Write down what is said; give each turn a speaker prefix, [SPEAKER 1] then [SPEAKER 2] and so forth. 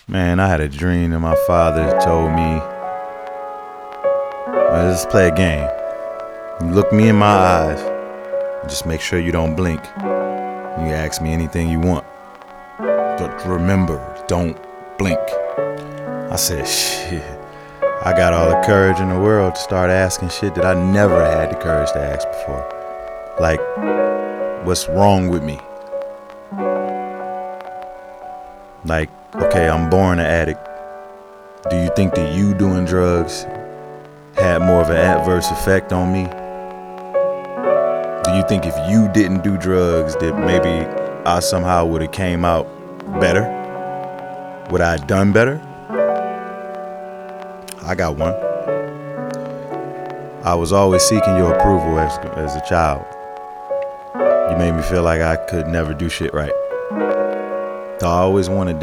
[SPEAKER 1] Man, I had a dream that my father told me, let's play a game. You look me in my eyes, and just make sure you don't blink. You ask me anything you want. But remember, don't blink. I said, shit. I got all the courage in the world to start asking shit that I never had the courage to ask before. Like, what's wrong with me? Like, okay, I'm born an addict. Do you think that you doing drugs had more of an adverse effect on me? Do you think if you didn't do drugs that maybe I somehow would have came out better? Would I have done better? I got one. I was always seeking your approval as a child. You made me feel like I could never do shit right. I always wanted